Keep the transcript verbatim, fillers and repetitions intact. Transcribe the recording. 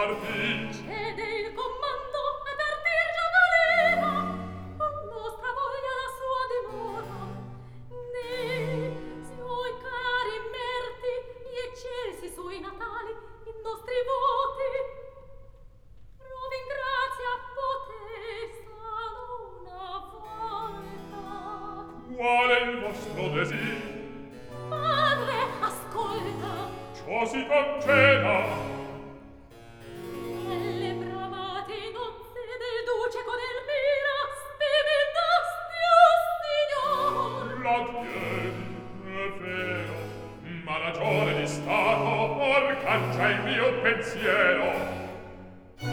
partì. Cede il comando a partir già voleva, con nostra voglia la sua dimora. Nei suoi cari merti, gli eccelsi suoi natali, i nostri voti, provi in grazia potesta una volta. Qual è il vostro desir? Padre, ascolta. Ciò si conceda. Nelle bramate nozze del duce con Elmira spedasti, o signor. La chiedi, è vero, ma ragione di stato or cancia il mio pensiero.